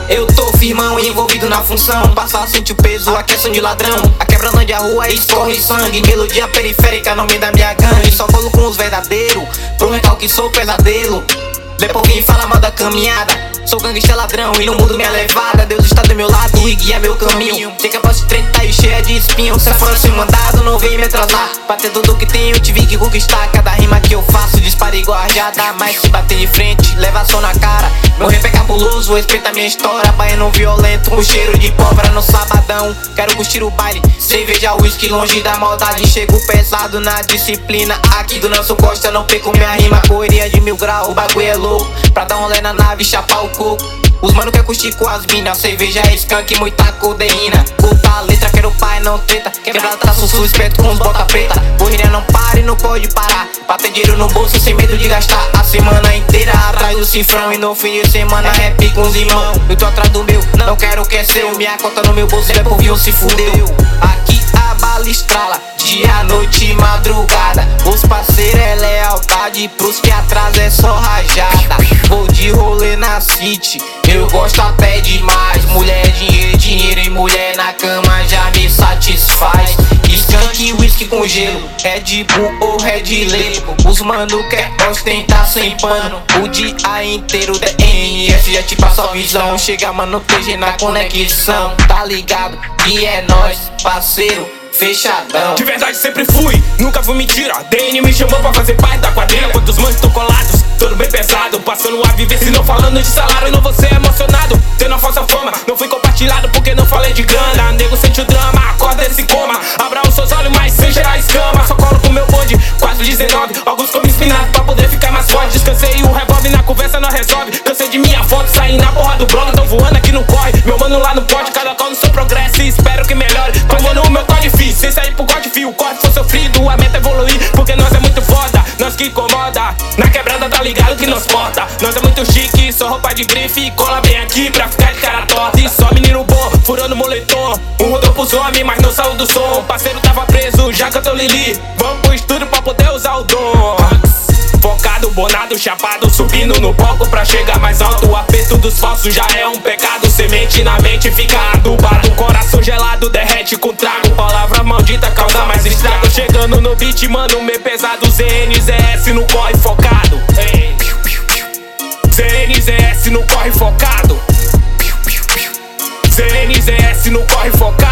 Eu tô firmão, envolvido na função. Passa a sentir o peso, a questão de ladrão. A quebrando de a rua, escorre sangue. Melodia periférica, nome da minha gangue. Só colo com os verdadeiros, pro recalque sou pesadelo. Depois quem fala mal da caminhada. Sou gangsta ladrão e não mudo minha levada. Deus está do meu lado e guia meu caminho. Sei que a posse treta e cheia de espinho. Se for assim mandado, não vem me atrasar. Pra ter tudo que tenho, tive que conquistar. Cada rima que eu faço dispara igual rajada. Mas se bater de frente, leva som na cara. Meu rap é cabuloso, respeita minha história. Baiano violento, com cheiro de pólvora no sabadão. Quero curtir o baile, cerveja, whisky, longe da maldade. Chego pesado na disciplina. Aqui do Nelson Costa não perco minha rima. Correria de 1000 graus, o bagulho é louco. Pra dar um rolê na nave, chapar o coco. Os mano quer curtir com as minas. Cerveja, skunk, muita codeína. Puta a letra, quero pai, não treta. Quebrada, traço suspeito com os bota preta. Correria não para e não pode parar. Pra ter dinheiro no bolso sem medo de gastar. A semana inteira atrás do cifrão. E no fim de semana rap com os irmãos. Eu tô atrás do meu, não quero o que é seu. Minha conta no meu bolso, é por viu se fudeu. Aqui a bala estrala, dia, noite e madrugada. Os parceiros é lealdade, pros que atrás é só rajada. Vou de rolê na city, eu gosto até demais. Mulher, dinheiro, dinheiro e mulher na cama já me satisfaz. Skunk, whisky com gelo, Red Bull ou Red Label. Os mano quer ostentar sem pano o dia inteiro. DNS já te passa a visão. Chega mano, TG na conexão. Tá ligado? E é nóis, parceiro, fechadão. De verdade sempre fui, nunca fui mentira. DN me chamou pra fazer parte da quadrilha. Quantos manos estão colados, tudo bem pesado. Passando a viver, se não falando de salário, não vou ser emocionado. Tendo a falsa fama, não fui compartilhado porque não falei de grana. Nego sente o drama, acorda esse coma. Abra os seus olhos, mas sem gerar escama. Só colo com meu bonde, quase 19. Alguns como espinado pra poder ficar mais forte. Descansei o revólver na conversa não resolve. Cansei de minha foto, saí na porra do blog. Tô voando aqui no corre, meu mano lá no pode. Cada qual no seu progresso e espero que melhore. Tomando o meu código difícil, sem sair pro God fio. O corre foi sofrido, a meta é evoluir. Porque nós é muito foda, nós que incomoda. Na quebrada tá ligado que nos porta. Nós é muito chique, só roupa de grife. Cola bem aqui pra ficar de cara torta. E só menino bom, furando moletom. Um rodou pros homens, mas não saiu do som. Parceiro tava preso, já cantou Lili. Vamos pro estúdio pra poder usar o dom. Focado, bonado, chapado, subindo no palco pra chegar mais alto. O aperto dos falsos já é um pecado. Semente na mente fica adubado. Coração gelado derrete com trago. Palavra maldita causa mais estrago. Chegando no beat, mano, meio pesado. ZNZS no corre focado. ZNZS no corre focado. ZNZS no corre focado.